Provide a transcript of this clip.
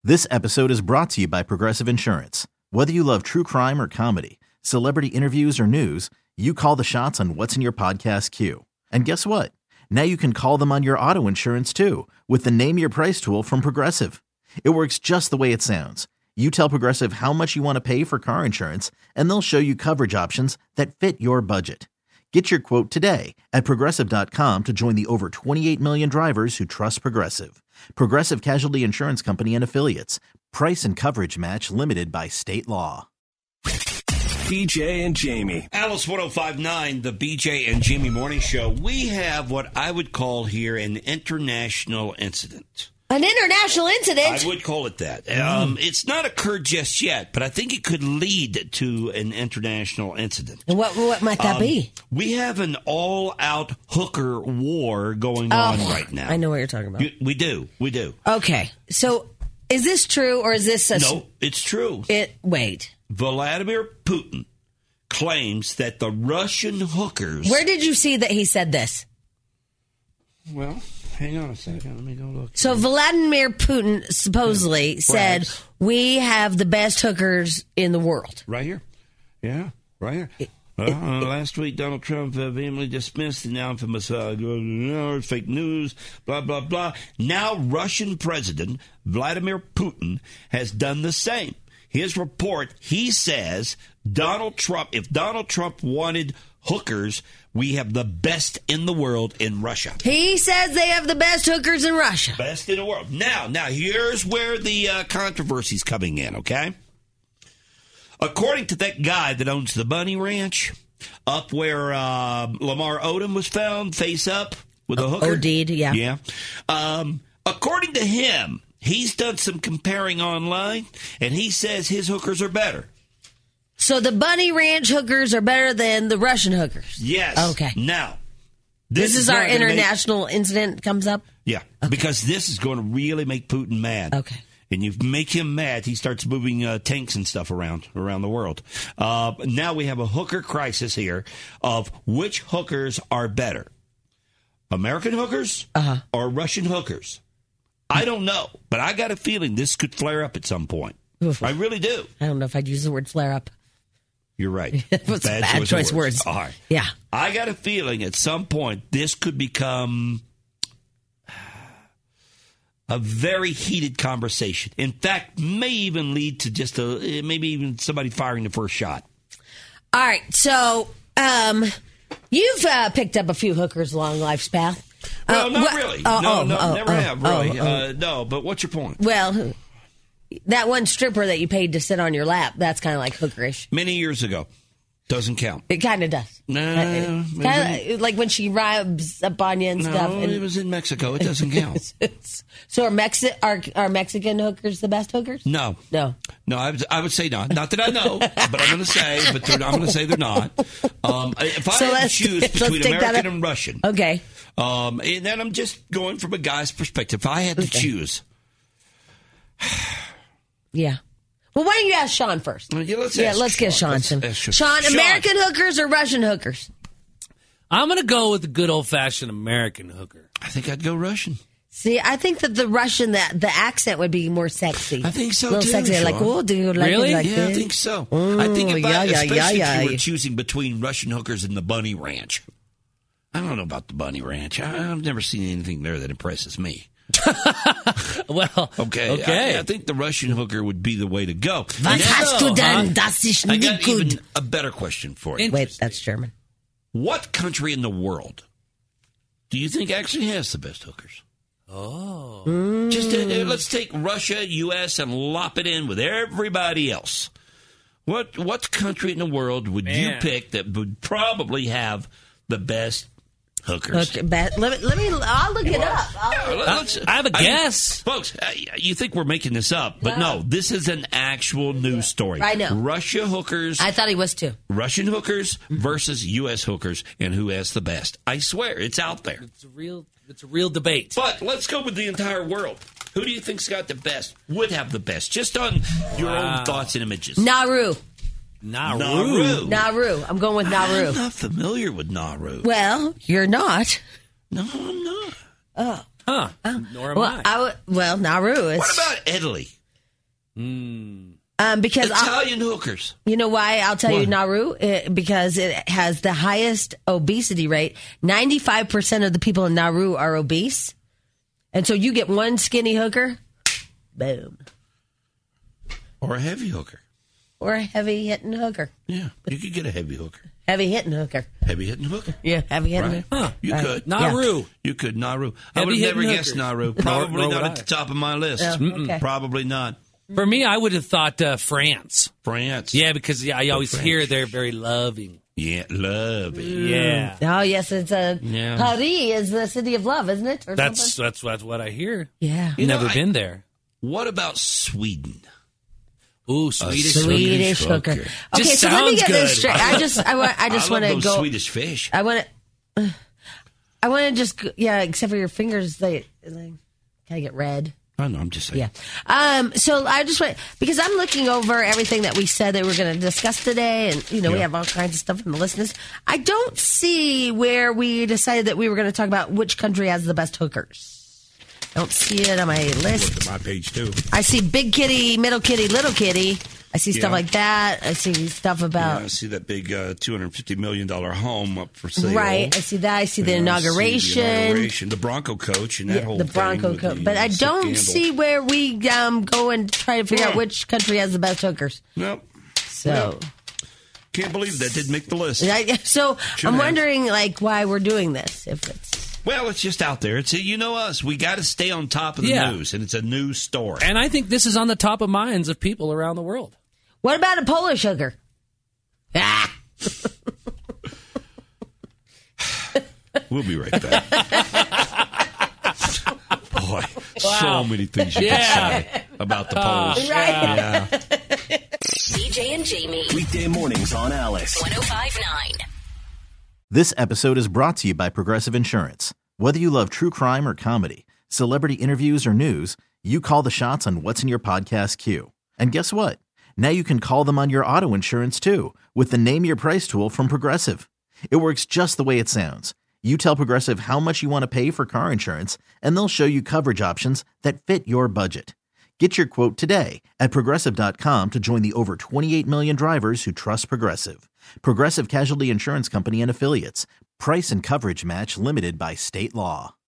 This episode is brought to you by Progressive Insurance. Whether you love true crime or comedy, celebrity interviews or news, you call the shots on what's in your podcast queue. And guess what? Now you can call them on your auto insurance too with the Name Your Price tool from Progressive. It works just the way it sounds. You tell Progressive how much you want to pay for car insurance, and they'll show you coverage options that fit your budget. Get your quote today at Progressive.com to join the over 28 million drivers who trust Progressive. Progressive Casualty Insurance Company and Affiliates. Price and coverage match limited by state law. BJ and Jamie. Alice 105.9, the BJ and Jamie Morning Show. We have what I would call here an international incident. An international incident? I would call it that. It's not occurred just yet, but I think it could lead to an international incident. What might that be? We have an all-out hooker war going on right now. I know what you're talking about. We do. Okay, so is this true or is this a... No, it's true. Wait. Vladimir Putin claims that the Russian hookers... Where did you see that he said this? Well... Hang on a second. Let me go look. So Vladimir Putin supposedly said, we have the best hookers in the world. Right here. Yeah, right here. Last week, Donald Trump vehemently dismissed the now infamous fake news, blah, blah, blah. Now, Russian President Vladimir Putin has done the same. His report, he says, if Donald Trump wanted hookers, we have the best in the world in Russia. He says they have the best hookers in Russia. Best in the world. Now, here's where the controversy's coming in, okay? According to that guy that owns the Bunny Ranch, up where Lamar Odom was found, face up with a hooker. OD'd, yeah. Yeah. According to him, he's done some comparing online, and he says his hookers are better. So the Bunny Ranch hookers are better than the Russian hookers? Yes. Okay. Now, this is our international incident comes up? Yeah, okay. Because this is going to really make Putin mad. Okay. And you make him mad, he starts moving tanks and stuff around the world. Now we have a hooker crisis here of which hookers are better. American hookers or Russian hookers? I don't know, but I got a feeling this could flare up at some point. Oof. I really do. I don't know if I'd use the word flare up. You're right. bad choice words. All right. Yeah. I got a feeling at some point this could become a very heated conversation. In fact, may even lead to just maybe even somebody firing the first shot. All right. So you've picked up a few hookers along life's path. Well, not really. Never have, really. No, but what's your point? Well, that one stripper that you paid to sit on your lap, that's kind of like hookerish. Many years ago. Doesn't count. It kind of does. No. Kind of like when she rubs up on you and stuff. No, it was in Mexico. It doesn't count. So are Mexican hookers the best hookers? No. I would say not. Not that I know, but I'm going to say. But I'm going to say they're not. If I had to choose between American and Russian, okay. And then I'm just going from a guy's perspective. If I had to choose, yeah. Well, why don't you ask Sean first? Let's get Sean. Sean, American hookers or Russian hookers? I'm going to go with the good old-fashioned American hooker. I think I'd go Russian. See, I think that the Russian, the accent would be more sexy. I think so, a little too, sexy. Sean. Like, oh, do you like really? it like yeah, this? I think so. Ooh, I think especially if you yeah. were choosing between Russian hookers and the Bunny Ranch. I don't know about the Bunny Ranch. I've never seen anything there that impresses me. Well, okay. I think the Russian hooker would be the way to go. Was hast du denn? Das ist I nicht got gut. even a better question for you. Wait, that's German. What country in the world do you think actually has the best hookers? Oh. Just let's take Russia, U.S., and lop it in with everybody else. What country in the world would you pick that would probably have the best hookers? Okay, let me. I'll look it up. I have a guess. Folks, you think we're making this up, but no, this is an actual news story. I know. Russia hookers. I thought he was too. Russian hookers versus U.S. hookers, and who has the best. I swear, it's out there. It's a real debate. But let's go with the entire world. Who do you think's got the best, would have the best, just on your own thoughts and images? Nauru. Nauru. I'm going with Nauru. I'm not familiar with Nauru. Well, you're not. No, I'm not. Oh. Huh. Nor am I. Nauru is... What about Italy? Because Italian hookers. you know why? I'll tell you, Nauru, because it has the highest obesity rate. 95% of the people in Nauru are obese. And so you get one skinny hooker, boom. Or a heavy hooker. Or a heavy hitting hooker. Yeah, you could get a heavy hooker. Heavy hitting hooker. Heavy hitting hooker. Yeah, heavy hitting Right. hooker. Huh. You could. Nauru. You could. Nauru. I would Heavy have never hitting guessed hookers. Nauru. Probably Nor not would at I. the top of my list. Oh, okay. Probably not. For me, I would have thought France. France. Yeah, because I always French. hear they're very loving. Yeah, love it. Yeah. Oh, yes, it's Yeah. Paris is the city of love, isn't it? Or That's something? what I hear. Yeah. You know, Never been there. What about Sweden? Ooh, Swedish. Swedish hooker. hooker. Okay, Just so let me sounds get this good. straight. I just I want love to those go. Swedish fish. I want to just except for your fingers, they kind of get red. I know. I'm just saying. Yeah. So I just went because I'm looking over everything that we said that we're going to discuss today, and we have all kinds of stuff from the listeners. I don't see where we decided that we were going to talk about which country has the best hookers. Don't see it on my list. Look at my page too. I see big kitty, middle kitty, little kitty. I see stuff Yeah. like that. I see stuff about. Yeah, I see that big $250 million home up for sale. Right, I see that. I see the Yeah, I see inauguration. the inauguration, the Bronco coach, and that whole the thing Bronco with coat. the, But I sick don't handle. see where we go and try to figure out which country has the best hookers. Nope. So, Can't believe that didn't make the list. so Should I'm have. wondering why we're doing this. If it's Well, it's just out there. It's us. We got to stay on top of the Yeah. news, and it's a news story. And I think this is on the top of minds of people around the world. what about a Polish hooker? Ah, We'll be right back. Boy, so many things you Yeah. can say about the Polish. right. Yeah. BJ and Jamie. Weekday mornings on Alice. 105.9. This episode is brought to you by Progressive Insurance. Whether you love true crime or comedy, celebrity interviews or news, you call the shots on what's in your podcast queue. And guess what? Now you can call them on your auto insurance too with the Name Your Price tool from Progressive. It works just the way it sounds. You tell Progressive how much you want to pay for car insurance, and they'll show you coverage options that fit your budget. Get your quote today at Progressive.com to join the over 28 million drivers who trust Progressive. Progressive Casualty Insurance Company and Affiliates. Price and coverage match limited by state law.